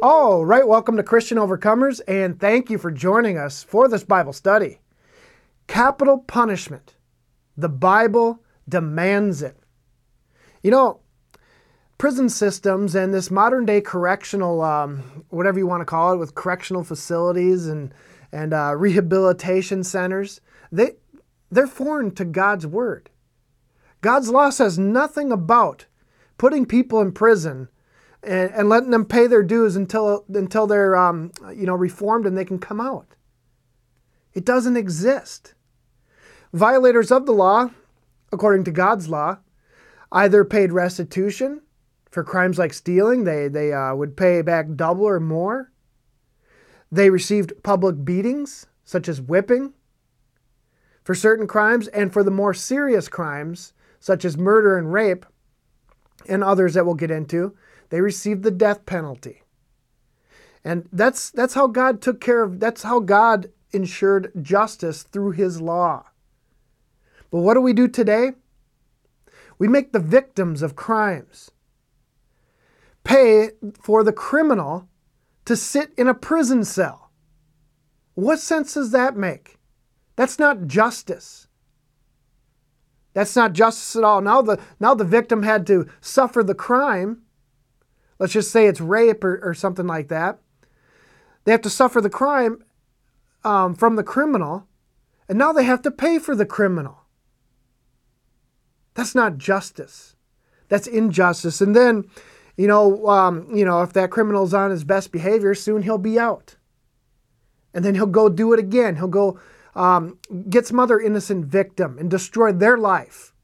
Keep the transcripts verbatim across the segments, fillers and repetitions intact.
All right, welcome to Christian Overcomers, and thank you for joining us for this Bible study. Capital punishment. The Bible demands it. You know, prison systems and this modern day correctional, um, whatever you want to call it, with correctional facilities and, and uh, rehabilitation centers, they, they're foreign to God's Word. God's law says nothing about putting people in prison and, and letting them pay their dues until, until they're um, you know, reformed and they can come out. It doesn't exist. Violators of the law, according to God's law, either paid restitution for crimes like stealing. They, they uh, would pay back double or more. They received public beatings, such as whipping, for certain crimes. And for the more serious crimes, such as murder and rape, and others that we'll get into, they received the death penalty. And that's, that's how God took care of, that's how God ensured justice through His law. But what do we do today? We make the victims of crimes pay for the criminal to sit in a prison cell. What sense does that make? That's not justice. That's not justice at all. Now the, now the victim had to suffer the crime. Let's just say it's rape or, or something like that. They have to suffer the crime um, from the criminal, and now they have to pay for the criminal. That's not justice. That's injustice. And then, you know, um, you know, if that criminal's on his best behavior, soon he'll be out. And then he'll go do it again. He'll go um, get some other innocent victim and destroy their life.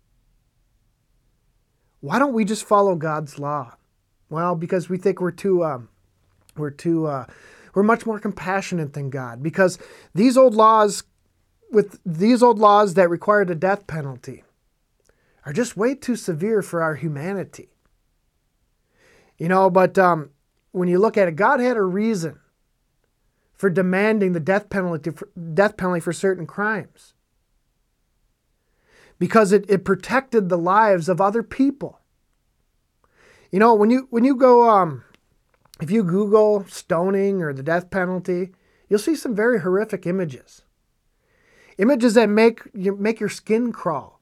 Why don't we just follow God's law? Well, because we think we're too, um, we're too, uh, we're much more compassionate than God. Because these old laws, with these old laws that require the death penalty, are just way too severe for our humanity. You know, but um, when you look at it, God had a reason for demanding the death penalty for, death penalty for certain crimes. Because it, it protected the lives of other people. You know, when you when you go, um, if you Google stoning or the death penalty, you'll see some very horrific images. Images that make you make your skin crawl.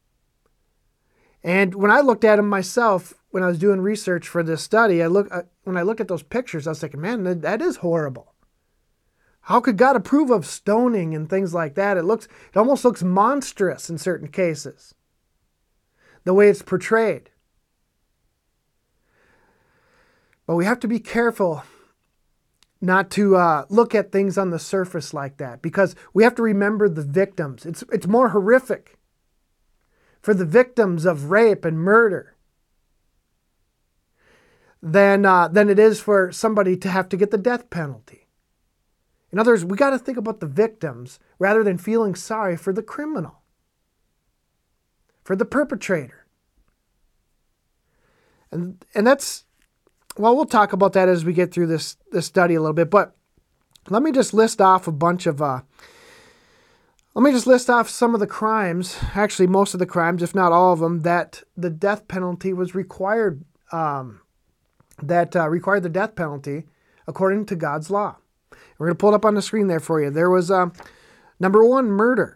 And when I looked at them myself, when I was doing research for this study, I look when I look at those pictures, I was thinking, man, that, that is horrible. How could God approve of stoning and things like that? It looks, it almost looks monstrous in certain cases, the way it's portrayed. But we have to be careful not to uh, look at things on the surface like that, because we have to remember the victims. It's it's more horrific for the victims of rape and murder than, uh, than it is for somebody to have to get the death penalty. In other words, we got to think about the victims rather than feeling sorry for the criminal, for the perpetrator. And, and that's, well, we'll talk about that as we get through this, this study a little bit, but let me just list off a bunch of, uh, Let me just list off some of the crimes, actually most of the crimes, if not all of them, that the death penalty was required, um, that uh, required the death penalty according to God's law. We're going to pull it up on the screen there for you. There was, uh, number one, murder,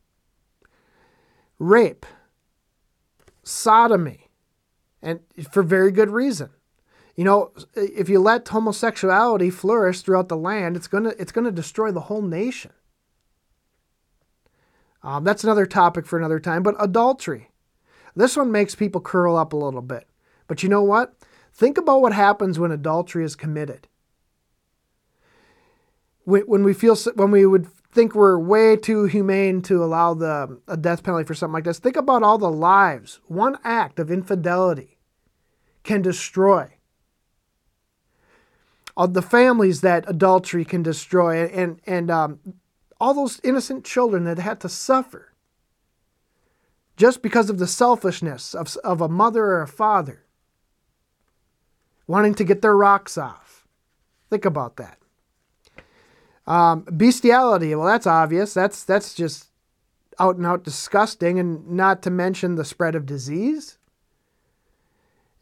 rape, sodomy, and for very good reason. You know, if you let homosexuality flourish throughout the land, it's going to it's going to destroy the whole nation. Um, that's another topic for another time, but adultery. This one makes people curl up a little bit. But you know what? Think about what happens when adultery is committed. When we feel, when we would think we're way too humane to allow the a death penalty for something like this, think about all the lives one act of infidelity can destroy. All the families that adultery can destroy, and and um, all those innocent children that had to suffer just because of the selfishness of, of a mother or a father wanting to get their rocks off. Think about that. Um, bestiality, well, that's obvious. That's that's just out and out disgusting, and not to mention the spread of disease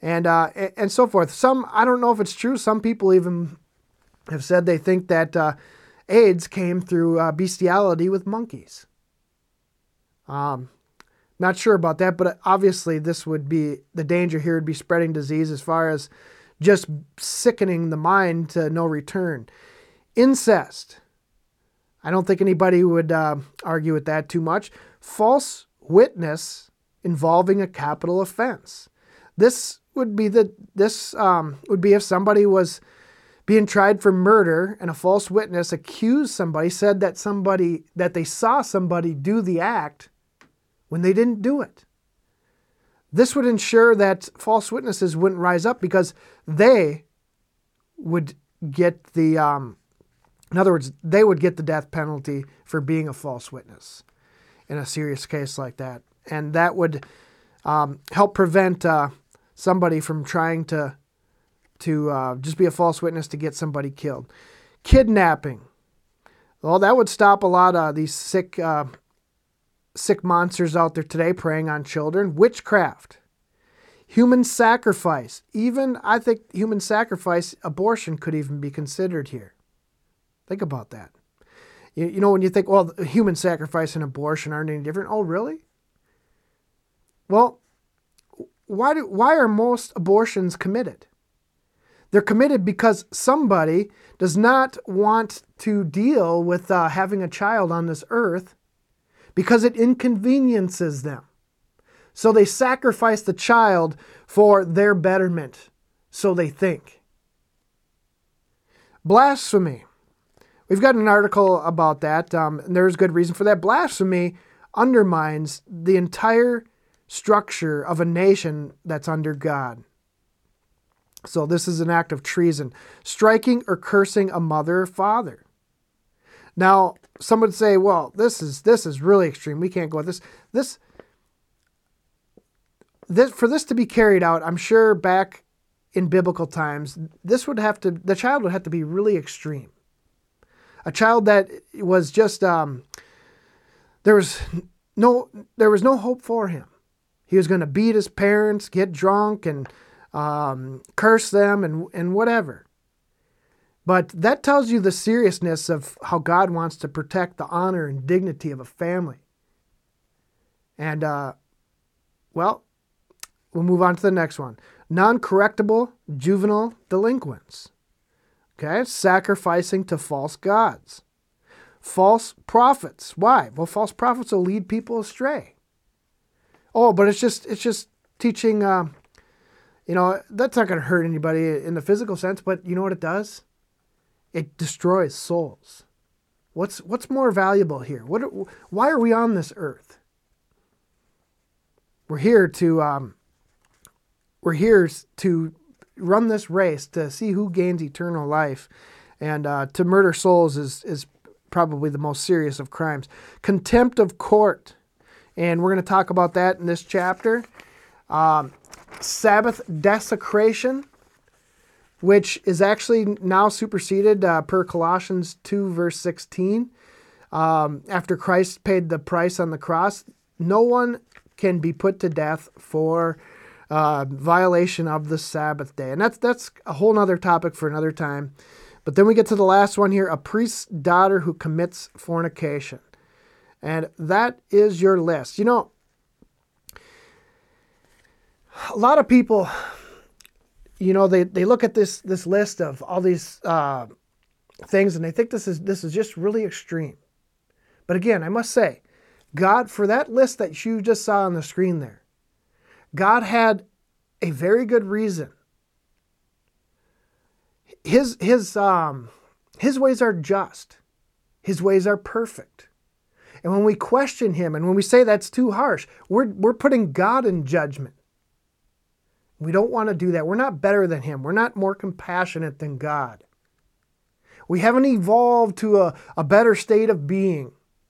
and uh, and so forth. Some, I don't know if it's true. Some people even have said they think that uh, AIDS came through uh, bestiality with monkeys. Um, not sure about that, but obviously this would be, the danger here would be spreading disease as far as just sickening the mind to no return. Incest. I don't think anybody would uh, argue with that too much. False witness involving a capital offense. This would be the this um, would be if somebody was being tried for murder and a false witness accused somebody, said that somebody that they saw somebody do the act when they didn't do it. This would ensure that false witnesses wouldn't rise up because they would get the um, in other words, they would get the death penalty for being a false witness in a serious case like that. And that would um, help prevent uh, somebody from trying to, to uh, just be a false witness to get somebody killed. Kidnapping. Well, that would stop a lot of these sick, uh, sick monsters out there today preying on children. Witchcraft. Human sacrifice. Even, I think, human sacrifice, abortion could even be considered here. Think about that. You, you know, when you think, well, human sacrifice and abortion aren't any different. Oh, really? Well, why do why are most abortions committed? They're committed because somebody does not want to deal with uh, having a child on this earth because it inconveniences them. So they sacrifice the child for their betterment, so they think. Blasphemy. We've got an article about that, um, and there's good reason for that. Blasphemy undermines the entire structure of a nation that's under God. So this is an act of treason. Striking or cursing a mother or father. Now, some would say, well, this is this is really extreme. We can't go with this. This, this for this to be carried out, I'm sure back in biblical times, this would have to, the child would have to be really extreme. A child that was just, um, there was no, there was no hope for him. He was going to beat his parents, get drunk, and um, curse them, and and whatever. But that tells you the seriousness of how God wants to protect the honor and dignity of a family. And, uh, well, we'll move on to the next one. Non-correctable juvenile delinquents. Okay, sacrificing to false gods. False prophets. Why? Well, false prophets will lead people astray. Oh, but it's just it's just teaching, uh, you know, that's not going to hurt anybody in the physical sense, but you know what it does? It destroys souls. What's what's more valuable here? What? Why are we on this earth? We're here to um, we're here to run this race to see who gains eternal life, and uh, to murder souls is is probably the most serious of crimes. Contempt of court, and we're going to talk about that in this chapter. Um, Sabbath desecration, which is actually now superseded uh, per Colossians two, verse sixteen. Um, after Christ paid the price on the cross, no one can be put to death for uh, violation of the Sabbath day. And that's that's a whole other topic for another time. But then we get to the last one here, a priest's daughter who commits fornication. And that is your list. You know, a lot of people, you know, they, they look at this this list of all these uh, things and they think this is this is just really extreme. But again, I must say, God, for that list that you just saw on the screen there, God had a very good reason. His his um his ways are just. His ways are perfect. And when we question him and when we say that's too harsh, we're we're putting God in judgment. We don't want to do that. We're not better than him. We're not more compassionate than God. We haven't evolved to a, a better state of being.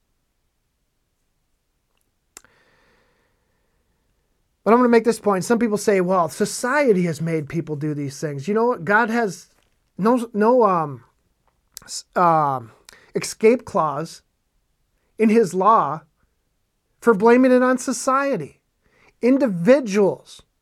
But I'm going to make this point. Some people say, well, society has made people do these things. You know what? God has no, no um, uh, escape clause in his law for blaming it on society. Individuals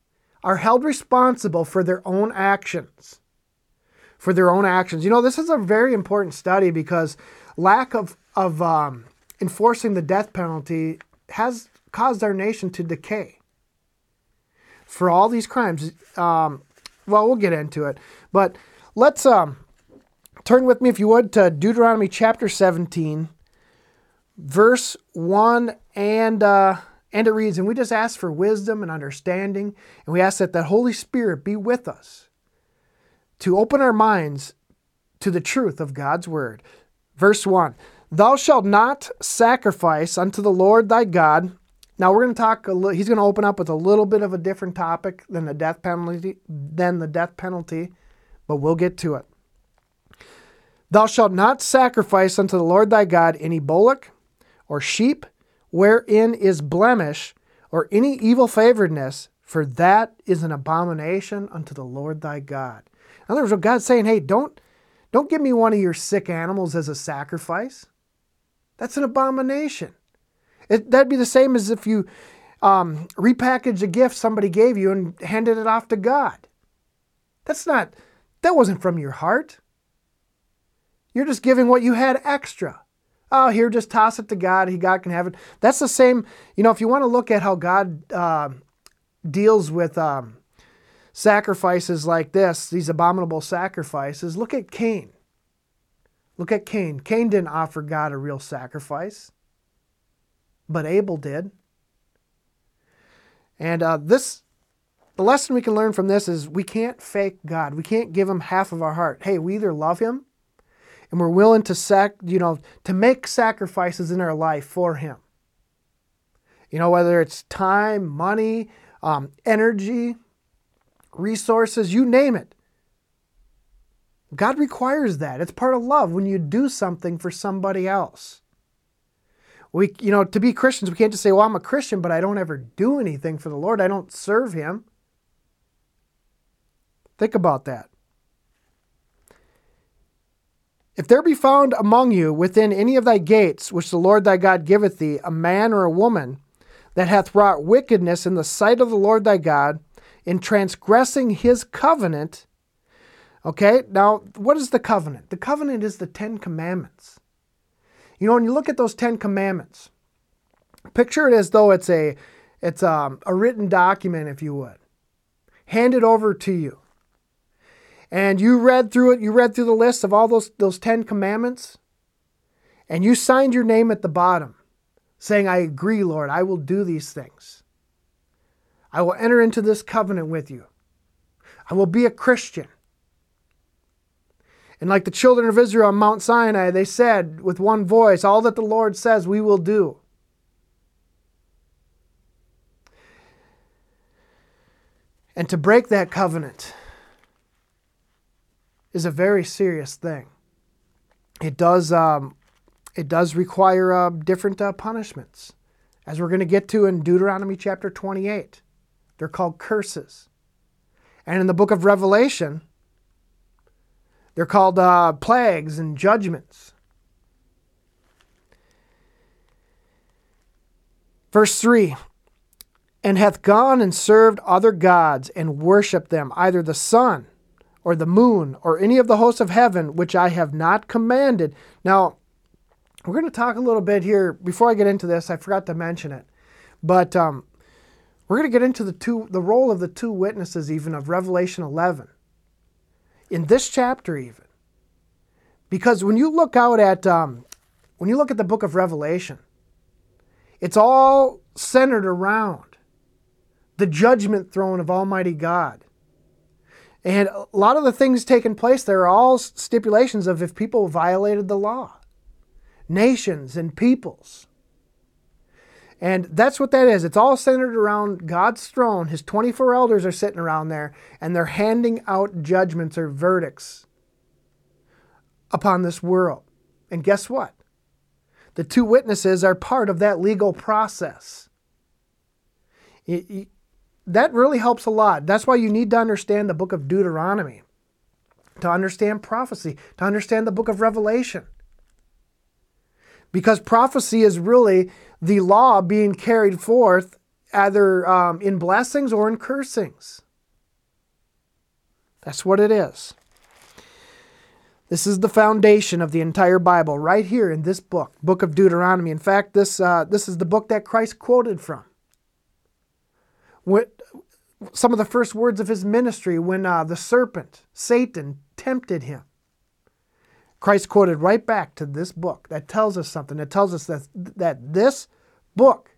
are held responsible for their own actions. For their own actions. You know, this is a very important study because lack of, of um, enforcing the death penalty has caused our nation to decay. For all these crimes, um, well, we'll get into it. But let's um, turn with me, if you would, to Deuteronomy chapter seventeen, verse one, and uh, and it reads, and we just ask for wisdom and understanding, and we ask that the Holy Spirit be with us to open our minds to the truth of God's word. Verse one, thou shalt not sacrifice unto the Lord thy God. Now we're going to talk, a li- he's going to open up with a little bit of a different topic than the death penalty, than the death penalty, but we'll get to it. Thou shalt not sacrifice unto the Lord thy God any bullock or sheep wherein is blemish or any evil favoredness, for that is an abomination unto the Lord thy God. In other words, God's saying, hey, don't, don't give me one of your sick animals as a sacrifice. That's an abomination. It, that'd be the same as if you um, repackaged a gift somebody gave you and handed it off to God. That's not, that wasn't from your heart. You're just giving what you had extra. Oh, here, just toss it to God. He, God can have it. That's the same, you know, if you want to look at how God uh, deals with um, sacrifices like this, these abominable sacrifices, look at Cain. Look at Cain. Cain didn't offer God a real sacrifice, but Abel did. And uh, this, the lesson we can learn from this is we can't fake God. We can't give him half of our heart. Hey, we either love him and we're willing to sac, you know, to make sacrifices in our life for him. You know, whether it's time, money, um, energy, resources, you name it. God requires that. It's part of love when you do something for somebody else. We, you know, to be Christians, we can't just say, well, I'm a Christian, but I don't ever do anything for the Lord. I don't serve him. Think about that. If there be found among you within any of thy gates, which the Lord thy God giveth thee, a man or a woman that hath wrought wickedness in the sight of the Lord thy God, in transgressing his covenant. Okay, now what is the covenant? The covenant is the Ten Commandments. You know, when you look at those Ten Commandments, picture it as though it's a it's a, a written document, if you would, handed over to you. And you read through it, you read through the list of all those, those Ten Commandments, and you signed your name at the bottom, saying, I agree, Lord, I will do these things. I will enter into this covenant with you. I will be a Christian. And like the children of Israel on Mount Sinai, they said with one voice, all that the Lord says we will do. And to break that covenant is a very serious thing. It does, um, it does require uh, different uh, punishments, as we're going to get to in Deuteronomy chapter twenty-eight. They're called curses. And in the book of Revelation, they're called uh, plagues and judgments. Verse three, and hath gone and served other gods and worshipped them, either the sun or the moon or any of the hosts of heaven, which I have not commanded. Now, we're going to talk a little bit here. Before I get into this, I forgot to mention it. But um, we're going to get into the two, the role of the two witnesses even of Revelation eleven. In this chapter even. Because when you look out at, um, when you look at the book of Revelation, it's all centered around the judgment throne of Almighty God. And a lot of the things taking place there are all stipulations of if people violated the law. Nations and peoples. And that's what that is. It's all centered around God's throne. His twenty-four elders are sitting around there, and they're handing out judgments or verdicts upon this world. And guess what? The two witnesses are part of that legal process. It, it, that really helps a lot. That's why you need to understand the book of Deuteronomy, to understand prophecy, to understand the book of Revelation. Because prophecy is really the law being carried forth either um, in blessings or in cursings. That's what it is. This is the foundation of the entire Bible right here in this book, Book of Deuteronomy. In fact, this uh, this is the book that Christ quoted from. What, some of the first words of his ministry when uh, the serpent, Satan, tempted him. Christ quoted right back to this book. That tells us something. It tells us that, that this book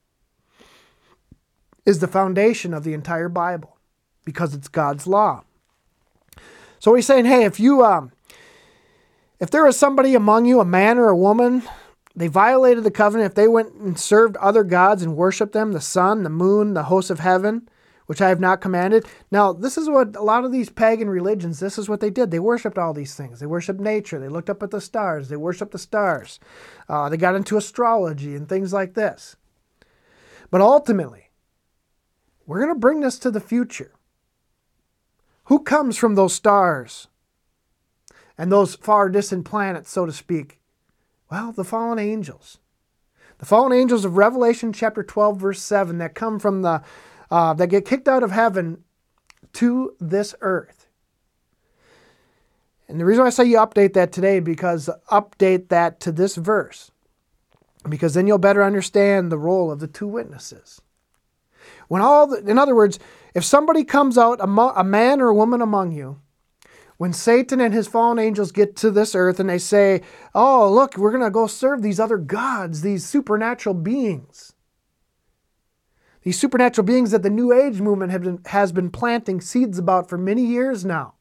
is the foundation of the entire Bible because it's God's law. So he's saying, hey, if you... Um, If there is somebody among you, a man or a woman, they violated the covenant, if they went and served other gods and worshiped them, the sun, the moon, the hosts of heaven, which I have not commanded. Now, this is what a lot of these pagan religions, this is what they did. They worshiped all these things. They worshiped nature. They looked up at the stars. They worshiped the stars. Uh, they got into astrology and things like this. But ultimately, we're going to bring this to the future. Who comes from those stars and those far distant planets, so to speak? Well, the fallen angels. The fallen angels of Revelation chapter twelve, verse seven, that come from the, uh, that get kicked out of heaven to this earth. And the reason I say you update that today, because update that to this verse, because then you'll better understand the role of the two witnesses. When all, the, in other words, if somebody comes out, a, mo- a man or a woman among you, when Satan and his fallen angels get to this earth and they say, oh, look, we're going to go serve these other gods, these supernatural beings. These supernatural beings that the New Age movement have been, has been planting seeds about for many years now.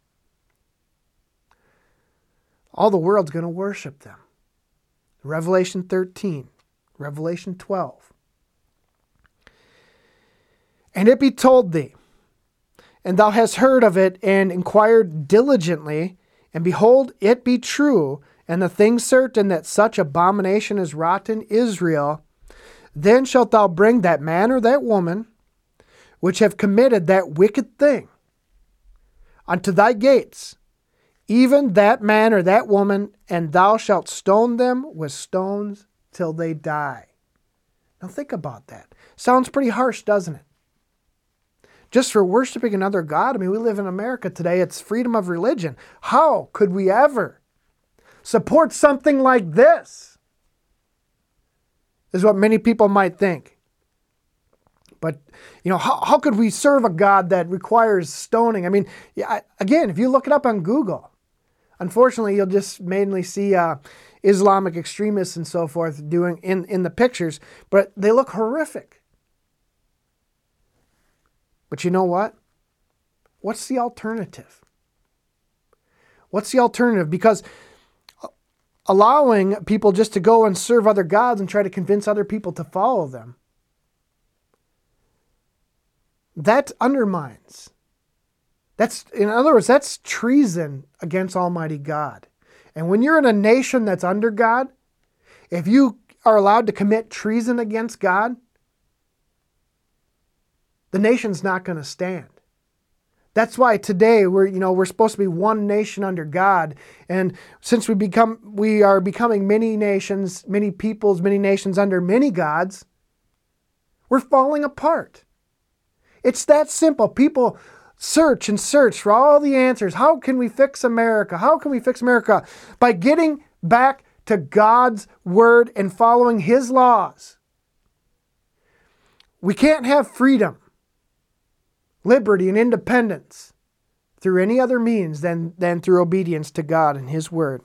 All the world's going to worship them. Revelation thirteen, Revelation twelve. And it be told thee, and thou hast heard of it, and inquired diligently, and behold, it be true, and the thing certain that such abomination is wrought in Israel, then shalt thou bring that man or that woman, which have committed that wicked thing, unto thy gates, even that man or that woman, and thou shalt stone them with stones till they die. Now think about that. Sounds pretty harsh, doesn't it? Just for worshiping another god. I mean, we live in America today. It's freedom of religion. How could we ever support something like this? Is what many people might think. But, you know, how, how could we serve a god that requires stoning? I mean, yeah, again, if you look it up on Google, unfortunately, you'll just mainly see uh, Islamic extremists and so forth doing in, in the pictures, but they look horrific. But you know what? What's the alternative? What's the alternative? Because allowing people just to go and serve other gods and try to convince other people to follow them, that undermines. That's, in other words, that's treason against Almighty God. And when you're in a nation that's under God, if you are allowed to commit treason against God, the nation's not going to stand. That's why today we're, you know, we're supposed to be one nation under God. And since we become, we are becoming many nations, many peoples, many nations under many gods, we're falling apart. It's that simple. People search and search for all the answers. How can we fix America? How can we fix America? By getting back to God's word and following his laws. We can't have freedom, liberty, and independence through any other means than, than through obedience to God and his word.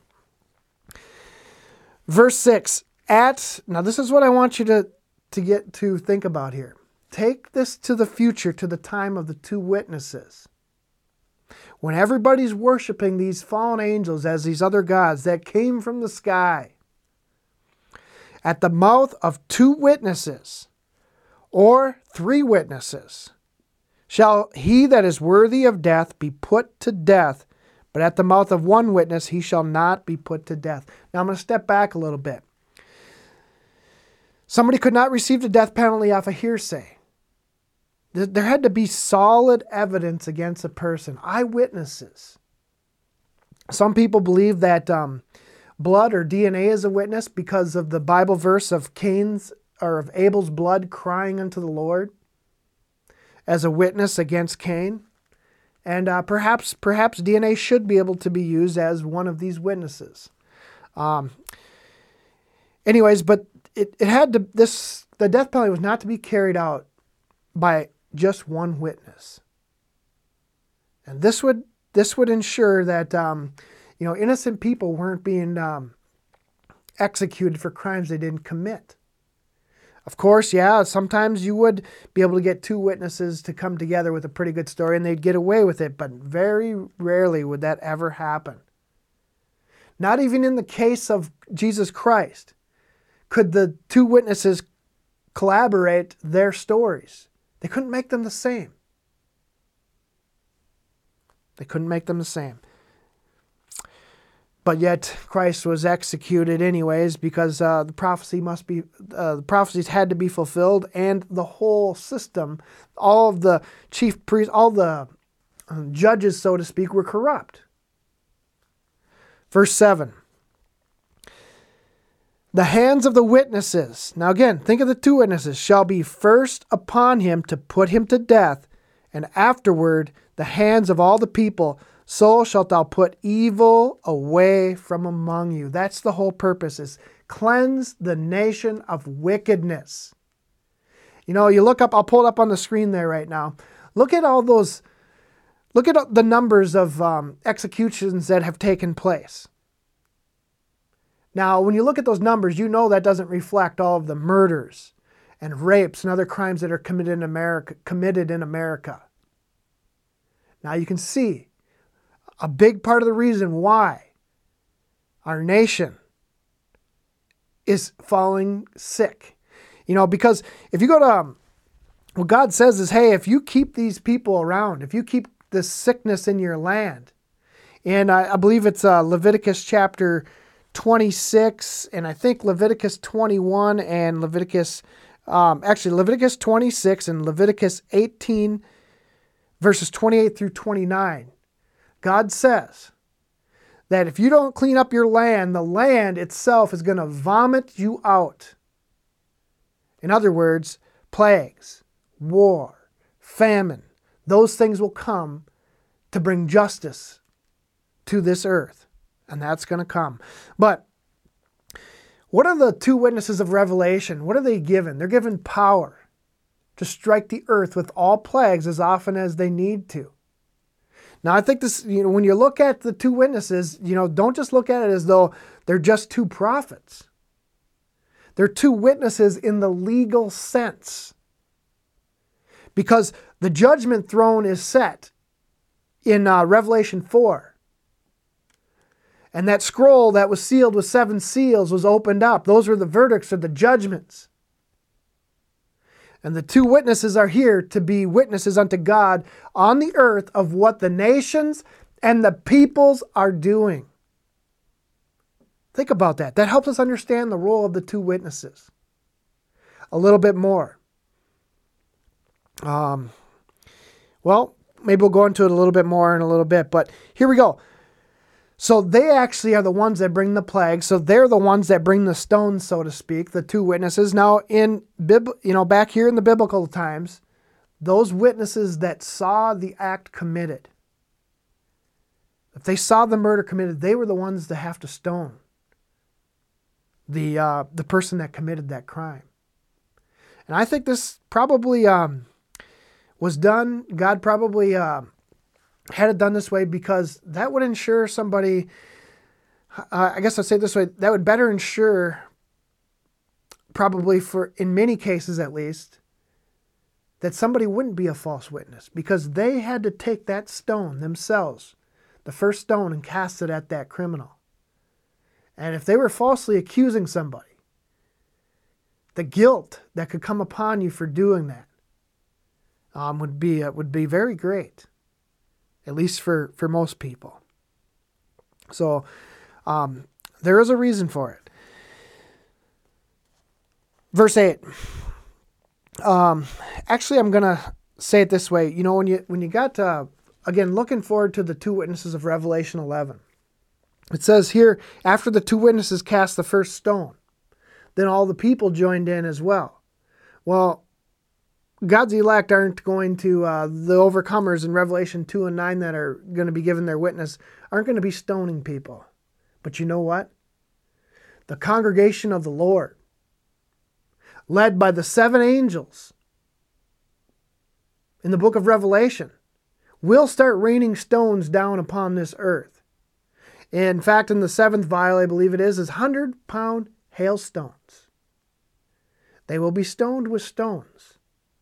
Verse six, at, now this is what I want you to, to get to think about here. Take this to the future, to the time of the two witnesses. When everybody's worshiping these fallen angels as these other gods that came from the sky. At the mouth of two witnesses, or three witnesses, shall he that is worthy of death be put to death, but at the mouth of one witness he shall not be put to death. Now I'm going to step back a little bit. Somebody could not receive the death penalty off of hearsay. There had to be solid evidence against a person, eyewitnesses. Some people believe that um, blood or D N A is a witness because of the Bible verse of Cain's or of Abel's blood crying unto the Lord as a witness against Cain. And uh, perhaps perhaps D N A should be able to be used as one of these witnesses. Um, anyways, but it, it had to, this, the death penalty was not to be carried out by just one witness. And this would, this would ensure that, um, you know, innocent people weren't being um, executed for crimes they didn't commit. Of course, yeah, sometimes you would be able to get two witnesses to come together with a pretty good story and they'd get away with it, but very rarely would that ever happen. Not even in the case of Jesus Christ could the two witnesses collaborate their stories. They couldn't make them the same. They couldn't make them the same. But yet Christ was executed anyways because uh, the prophecy must be, uh, the prophecies had to be fulfilled, and the whole system, all of the chief priests, all the uh, judges, so to speak, were corrupt. Verse seven. The hands of the witnesses, now again, think of the two witnesses, shall be first upon him to put him to death, and afterward the hands of all the people. So shalt thou put evil away from among you. That's the whole purpose, is cleanse the nation of wickedness. You know, you look up, I'll pull it up on the screen there right now. Look at all those, look at the numbers of um, executions that have taken place. Now, when you look at those numbers, you know that doesn't reflect all of the murders and rapes and other crimes that are committed in America, committed in America. Now you can see a big part of the reason why our nation is falling sick. You know, because if you go to, um, what God says is, hey, if you keep these people around, if you keep this sickness in your land, and I, I believe it's uh, Leviticus chapter twenty-six, and I think Leviticus twenty-one and Leviticus, um, actually Leviticus twenty-six and Leviticus eighteen, verses twenty-eight through twenty-nine. God says that if you don't clean up your land, the land itself is going to vomit you out. In other words, plagues, war, famine, those things will come to bring justice to this earth. And that's going to come. But what are the two witnesses of Revelation? What are they given? They're given power to strike the earth with all plagues as often as they need to. Now, I think this, you know, when you look at the two witnesses, you know, don't just look at it as though they're just two prophets. They're two witnesses in the legal sense. Because the judgment throne is set in uh, Revelation four. And that scroll that was sealed with seven seals was opened up. Those were the verdicts or the judgments. And the two witnesses are here to be witnesses unto God on the earth of what the nations and the peoples are doing. Think about that. That helps us understand the role of the two witnesses a little bit more. Um, well, maybe we'll go into it a little bit more in a little bit, but here we go. So they actually are the ones that bring the plague. So they're the ones that bring the stones, so to speak, the two witnesses. Now, in Bib, you know, back here in the biblical times, those witnesses that saw the act committed, if they saw the murder committed, they were the ones that have to stone the uh, the person that committed that crime. And I think this probably um, was done. God probably Uh, had it done this way because that would ensure somebody, uh, I guess I'd say it this way, that would better ensure, probably for, in many cases at least, that somebody wouldn't be a false witness because they had to take that stone themselves, the first stone, and cast it at that criminal. And if they were falsely accusing somebody, the guilt that could come upon you for doing that um, would be uh, would be very great. At least for, for most people. So um, there is a reason for it. Verse eight. Um, actually, I'm going to say it this way. You know, when you when you got, uh, again, looking forward to the two witnesses of Revelation eleven. It says here, after the two witnesses cast the first stone, then all the people joined in as well. Well, God's elect aren't going to, uh, the overcomers in Revelation two and nine that are going to be given their witness, aren't going to be stoning people. But you know what? The congregation of the Lord, led by the seven angels in the book of Revelation, will start raining stones down upon this earth. In fact, in the seventh vial, I believe it is, is one hundred pound hailstones. They will be stoned with stones,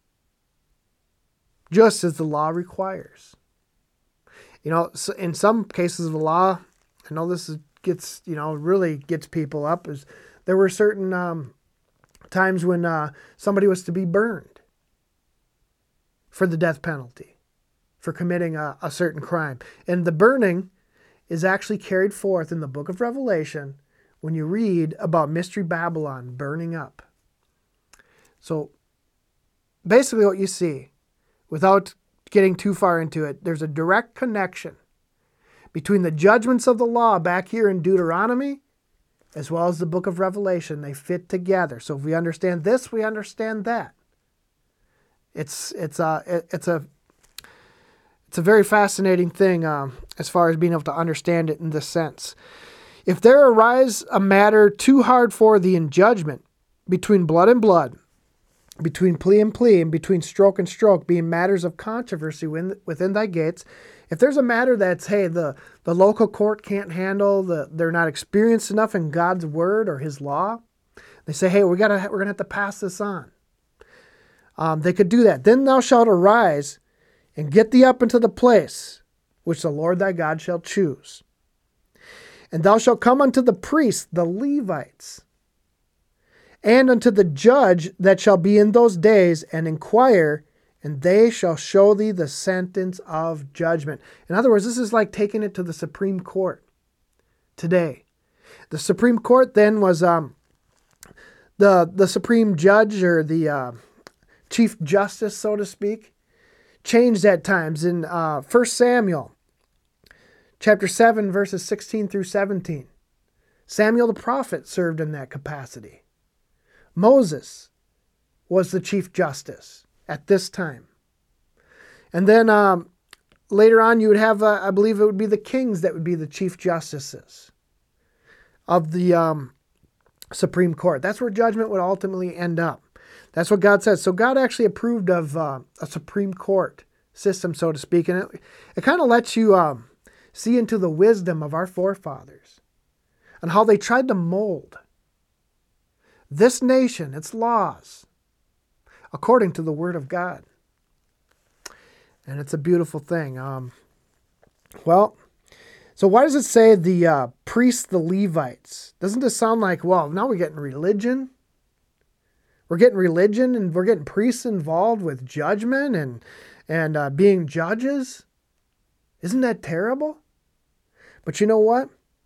just as the law requires. You know, in some cases of the law, I know this is, gets, you know, really gets people up, is there were certain um, times when uh, somebody was to be burned for the death penalty, for committing a, a certain crime. And the burning is actually carried forth in the book of Revelation when you read about Mystery Babylon burning up. So basically what you see, without getting too far into it, there's a direct connection between the judgments of the law back here in Deuteronomy as well as the book of Revelation. They fit together. So if we understand this, we understand that. It's it's a it's a it's a very fascinating thing um, as far as being able to understand it in this sense. If there arise a matter too hard for thee in judgment, between blood and blood, between plea and plea, and between stroke and stroke, being matters of controversy within thy gates, if there's a matter that's, hey, the, the local court can't handle, the, they're not experienced enough in God's word or his law, they say, hey, we gotta, we're going to have to pass this on. Um, they could do that. Then thou shalt arise and get thee up into the place which the Lord thy God shall choose. And thou shalt come unto the priests, the Levites, and unto the judge that shall be in those days, and inquire, and they shall show thee the sentence of judgment. In other words, this is like taking it to the Supreme Court today. The Supreme Court then was um, the, the Supreme Judge, or the uh, Chief Justice, so to speak, changed at times. In uh, First Samuel chapter seven, verses sixteen through seventeen, Samuel the prophet served in that capacity. Moses was the Chief Justice at this time. And then um, later on you would have, uh, I believe it would be the kings that would be the Chief Justices of the um, Supreme Court. That's where judgment would ultimately end up. That's what God says. So God actually approved of uh, a Supreme Court system, so to speak. And it, it kind of lets you um, see into the wisdom of our forefathers and how they tried to mold this nation, its laws, according to the Word of God. And it's a beautiful thing. Um, well, so why does it say the uh, priests, the Levites? Doesn't this sound like, well, now we're getting religion? We're getting religion and we're getting priests involved with judgment and, and uh, being judges? Isn't that terrible? But you know what?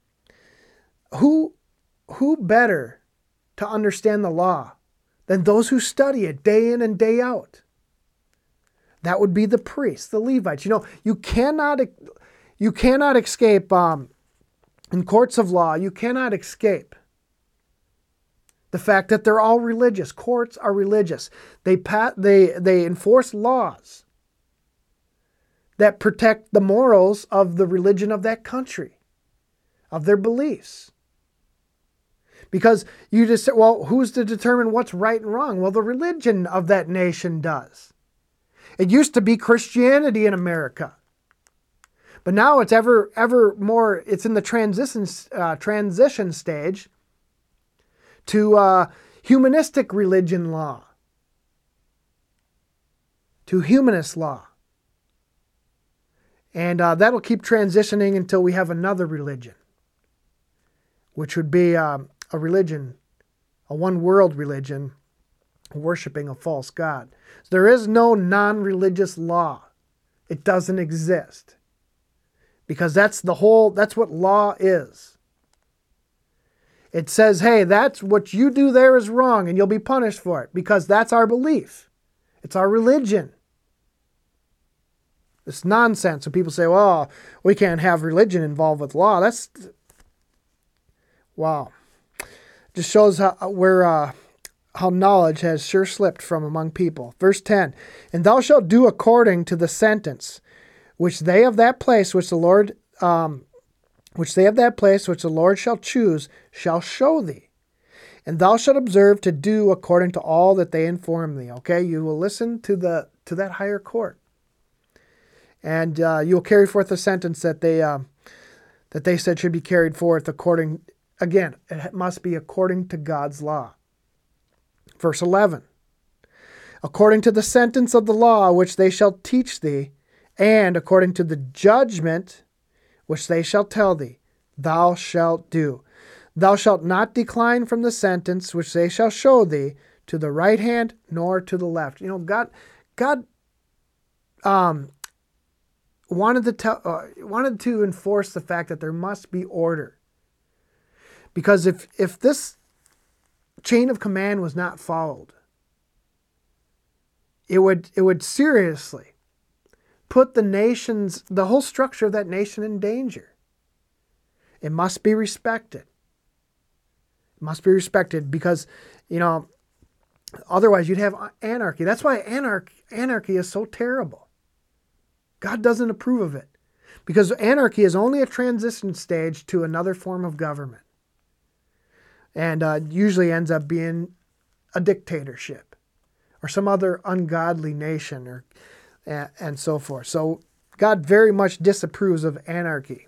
Who, who better to understand the law than those who study it day in and day out? That would be the priests, the Levites. You know, you cannot, you cannot escape um, in courts of law. You cannot escape the fact that they're all religious. Courts are religious. They pat, they they enforce laws that protect the morals of the religion of that country, of their beliefs. Because you just say, well, who's to determine what's right and wrong? Well, the religion of that nation does. It used to be Christianity in America. But now it's ever, ever more, it's in the transition, uh, transition stage to uh, humanistic religion law, to humanist law. And uh, that'll keep transitioning until we have another religion, which would be um, a religion, a one-world religion, worshiping a false god. So there is no non-religious law. It doesn't exist. Because that's the whole, that's what law is. It says, hey, that's what you do there is wrong and you'll be punished for it, because that's our belief. It's our religion. It's nonsense. So people say, well, we can't have religion involved with law. That's, wow. Just shows how, where uh, how knowledge has sure slipped from among people. Verse ten, and thou shalt do according to the sentence which they of that place which the Lord, um, which they of that place which the Lord shall choose shall show thee. And thou shalt observe to do according to all that they inform thee. Okay, you will listen to the to that higher court, and uh, you will carry forth the sentence that they uh, that they said should be carried forth according. Again, it must be according to God's law. Verse eleven, according to the sentence of the law which they shall teach thee, and according to the judgment which they shall tell thee, thou shalt do. Thou shalt not decline from the sentence which they shall show thee, to the right hand nor to the left. You know, God, God, um, wanted to tell, uh, wanted to enforce the fact that there must be order. Because if, if this chain of command was not followed, it would, it would seriously put the nation's, the whole structure of that nation in danger. It must be respected. It must be respected because, you know, otherwise you'd have anarchy. That's why anarchy, anarchy is so terrible. God doesn't approve of it because anarchy is only a transition stage to another form of government. And uh, usually ends up being a dictatorship or some other ungodly nation or and, and so forth. So God very much disapproves of anarchy.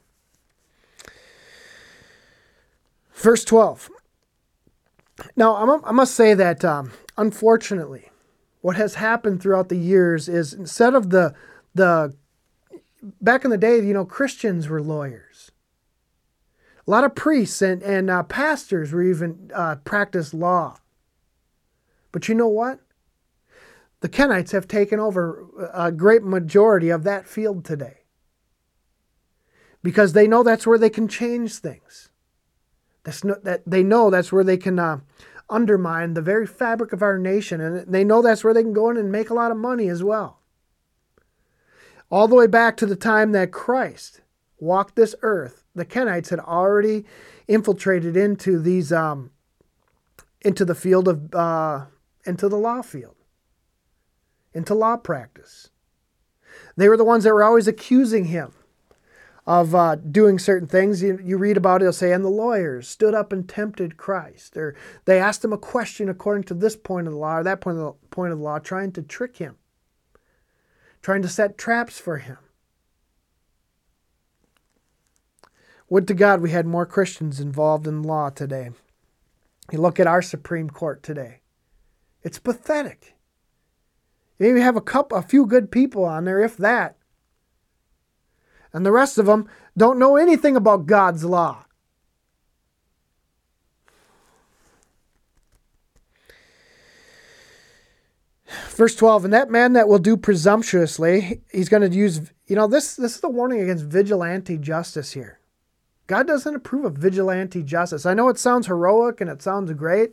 Verse twelve. Now, I must say that, um, unfortunately, what has happened throughout the years is instead of the, the back in the day, you know, Christians were lawyers. A lot of priests and, and uh, pastors were even uh, practiced law. But you know what? The Kenites have taken over a great majority of that field today. Because they know that's where they can change things. That's no, that they know that's where they can uh, undermine the very fabric of our nation. And they know that's where they can go in and make a lot of money as well. All the way back to the time that Christ walked this earth, the Kenites had already infiltrated into these, um, into the field of, uh, into the law field, into law practice. They were the ones that were always accusing him of uh, doing certain things. You, you read about it, it'll say, and the lawyers stood up and tempted Christ. Or they asked him a question according to this point of the law or that point of the, point of the law, trying to trick him, trying to set traps for him. Would to God we had more Christians involved in law today. You look at our Supreme Court today. It's pathetic. You maybe have a couple, a few good people on there, if that. And the rest of them don't know anything about God's law. Verse twelve, and that man that will do presumptuously, he's going to use, you know, this, this is the warning against vigilante justice here. God doesn't approve of vigilante justice. I know it sounds heroic and it sounds great,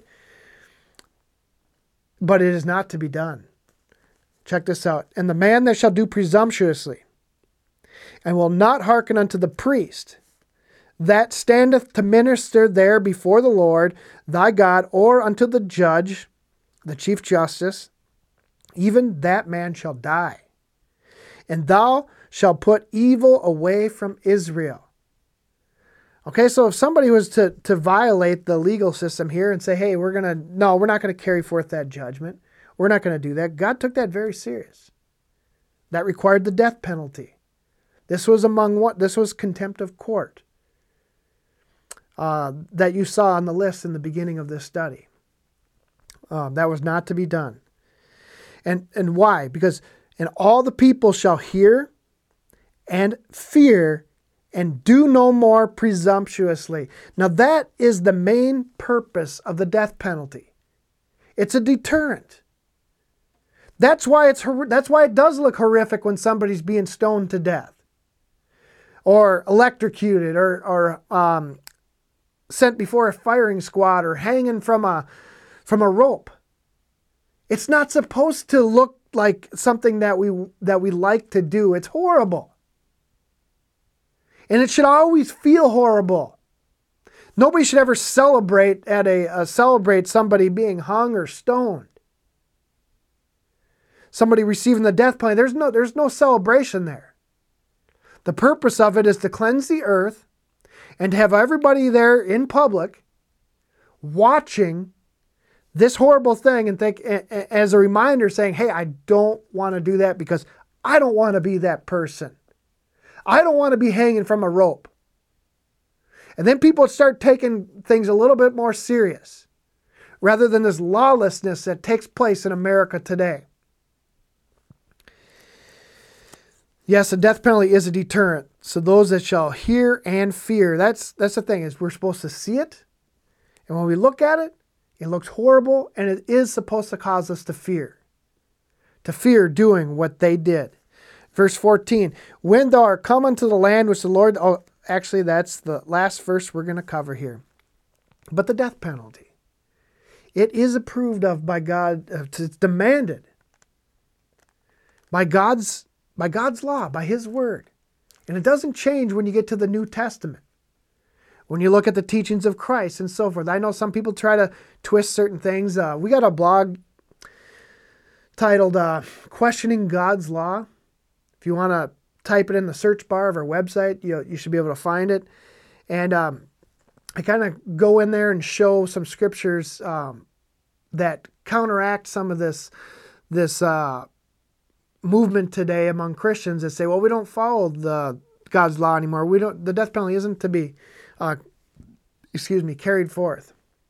but it is not to be done. Check this out. And the man that shall do presumptuously, and will not hearken unto the priest, that standeth to minister there before the Lord thy God, or unto the judge, the chief justice, even that man shall die. And thou shalt put evil away from Israel. Okay, so if somebody was to, to violate the legal system here and say, hey, we're going to, no, we're not going to carry forth that judgment. We're not going to do that. God took that very serious. That required the death penalty. This was among what? This was contempt of court uh, that you saw on the list in the beginning of this study. Uh, that was not to be done. And, and why? Because, and all the people shall hear and fear and do no more presumptuously. Now that is the main purpose of the death penalty. It's a deterrent. That's why it's that's why it does look horrific when somebody's being stoned to death, or electrocuted, or or um, sent before a firing squad, or hanging from a from a rope. It's not supposed to look like something that we that we like to do. It's horrible. And it should always feel horrible. Nobody should ever celebrate at a uh, celebrate somebody being hung or stoned. Somebody receiving the death penalty. There's no there's no celebration there. The purpose of it is to cleanse the earth and to have everybody there in public watching this horrible thing and think as a reminder saying, hey, I don't want to do that because I don't want to be that person. I don't want to be hanging from a rope. And then people start taking things a little bit more serious rather than this lawlessness that takes place in America today. Yes, the death penalty is a deterrent. So those that shall hear and fear, that's that's the thing, is we're supposed to see it. And when we look at it, it looks horrible, and it is supposed to cause us to fear. To fear doing what they did. Verse fourteen, when thou art come unto the land which the Lord, oh, actually that's the last verse we're going to cover here. But the death penalty, it is approved of by God, it's demanded by God's by God's law, by His word. And it doesn't change when you get to the New Testament. When you look at the teachings of Christ and so forth. I know some people try to twist certain things. Uh, we got a blog titled uh, Questioning God's Law. If you want to type it in the search bar of our website, you, you should be able to find it. And um, I kind of go in there and show some scriptures um, that counteract some of this, this uh, movement today among Christians that say, well, we don't follow the God's law anymore. We don't. The death penalty isn't to be, uh, excuse me, carried forth,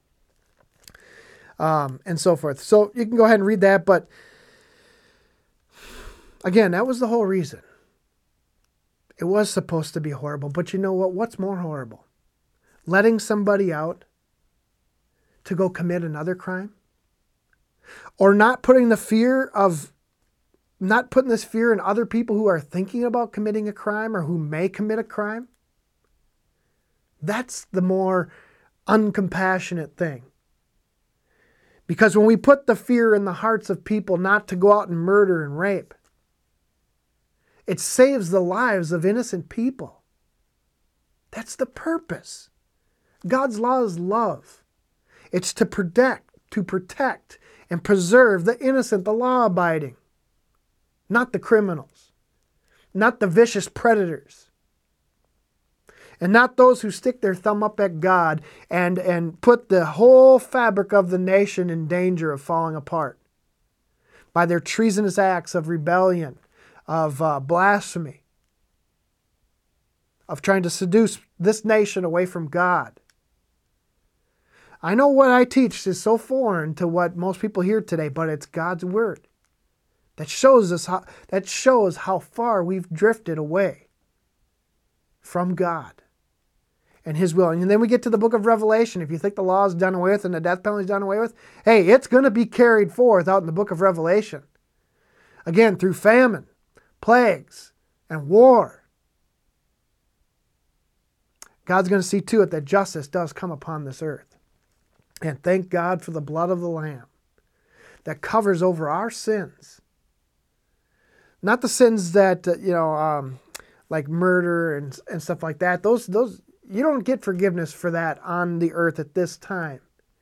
um, and so forth. So you can go ahead and read that. But again, that was the whole reason. It was supposed to be horrible. But you know what? What's more horrible? Letting somebody out to go commit another crime, or not putting the fear of Not putting this fear in other people who are thinking about committing a crime or who may commit a crime. That's the more uncompassionate thing. Because when we put the fear in the hearts of people not to go out and murder and rape, it saves the lives of innocent people. That's the purpose. God's law is love. It's to protect, to protect and preserve the innocent, the law-abiding. Not the criminals, not the vicious predators, and not those who stick their thumb up at God and, and put the whole fabric of the nation in danger of falling apart by their treasonous acts of rebellion, of uh, blasphemy, of trying to seduce this nation away from God. I know what I teach is so foreign to what most people hear today, but it's God's word. That shows us how that shows how far we've drifted away from God and His will. And then we get to the book of Revelation. If you think the law is done away with and the death penalty is done away with, hey, it's going to be carried forth out in the book of Revelation. Again, through famine, plagues, and war. God's going to see to it that justice does come upon this earth. And thank God for the blood of the Lamb that covers over our sins. Not the sins that, uh, you know, um, like murder and and stuff like that. Those, those you don't get forgiveness for that on the earth at this time.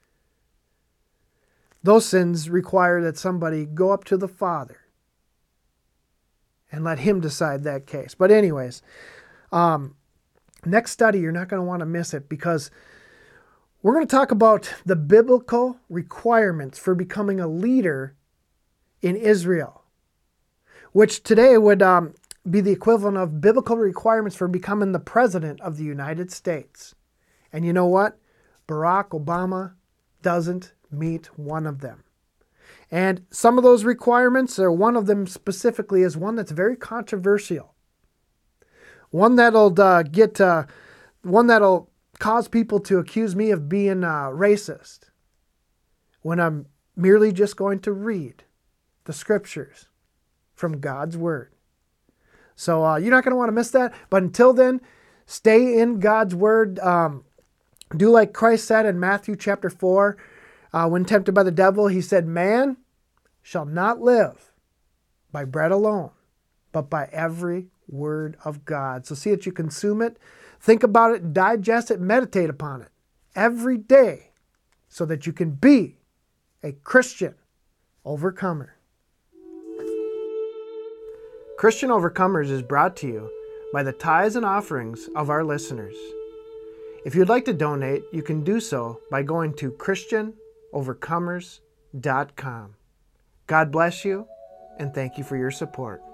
Those sins require that somebody go up to the Father and let Him decide that case. But anyways, um, next study, you're not going to want to miss it because we're going to talk about the biblical requirements for becoming a leader in Israel, which today would um, be the equivalent of biblical requirements for becoming the President of the United States. And you know what? Barack Obama doesn't meet one of them. And some of those requirements, or one of them specifically, is one that's very controversial. One that'll uh, get, uh, one that'll cause people to accuse me of being uh, racist, when I'm merely just going to read the scriptures from God's Word. So uh, you're not going to want to miss that. But until then, stay in God's Word. Um, do like Christ said in Matthew chapter four. Uh, when tempted by the devil, He said, man shall not live by bread alone, but by every word of God. So see that you consume it. Think about it, digest it, meditate upon it. every day so that you can be a Christian overcomer. Christian Overcomers is brought to you by the tithes and offerings of our listeners. If you'd like to donate, you can do so by going to Christian Overcomers dot com. God bless you, and thank you for your support.